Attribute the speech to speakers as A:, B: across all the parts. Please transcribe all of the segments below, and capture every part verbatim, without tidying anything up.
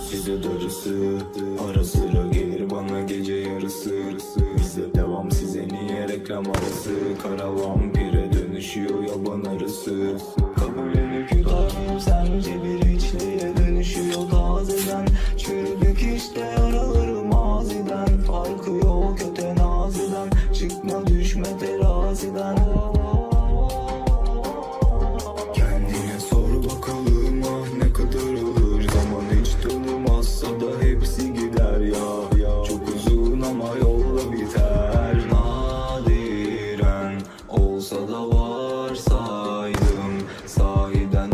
A: size darısı. Ara sıra gelir bana gece yarısı. Bizde devam, size niye reklam arası? Kara vampire dönüşüyor yaban arısı. Kabullenip yutarım sence bir hiçliğe dönüşüyor tazeden. Çürüdük işte yaraları maziden. Farkı yok ötenaziden. Çıkma düşme teraziden. Kendine sor bakalım ah ne kadar olur. Zaman hiç tanımazsa da hepsi gider ya. Çok uzun ama yolda biter. Nadiren olsa da varsaydım, sahiden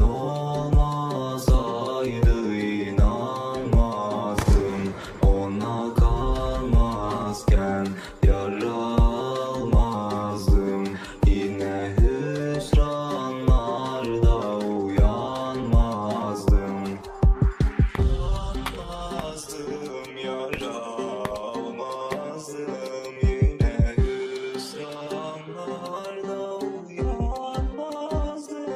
A: olmasaydı inanmazdım. Ona kalmazken yara almazdım. Yine hüsranlarda uyanmazdım. Almazdım, yara almazdım. Yine hüsranlarda uyanmazdım.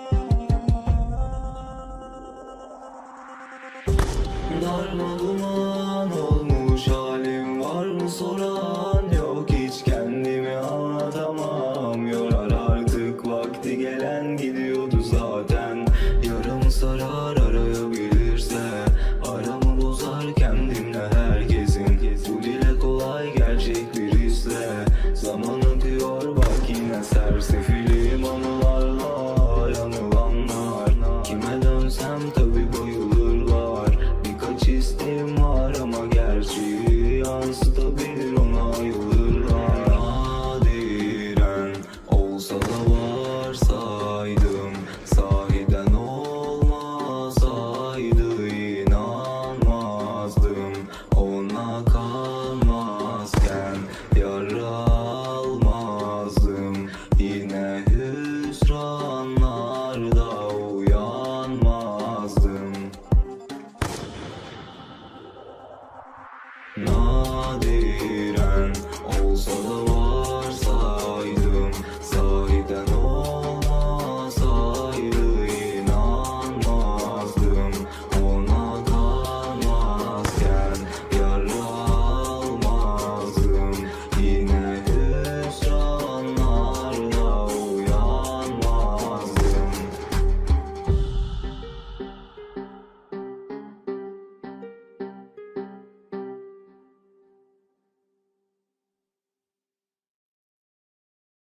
A: Darmaduman olmuş halim, var mı soran? Yok hiç kendimi anlatamam. Yorar artık vakti gelen, gidiyordu zaten. Yarım sarar arayabilirse, aramı bozar kendimle herkesin. Bu dile kolay gerçek bir hisle. Zaman akıyor bak yine sersefilim anılarla yanılanlar. Kime dönsem tabi bayılırlar. Birkaç isteğim var ama gerçeği yansıtabilir, ona ayılırlar. Nadiren olsa da varsaydım, sahiden olmasaydı inanmazdım. Ona kalmazken yara almazdım. Yine hüsranlarda uyanmazdım. Nadiren olsa da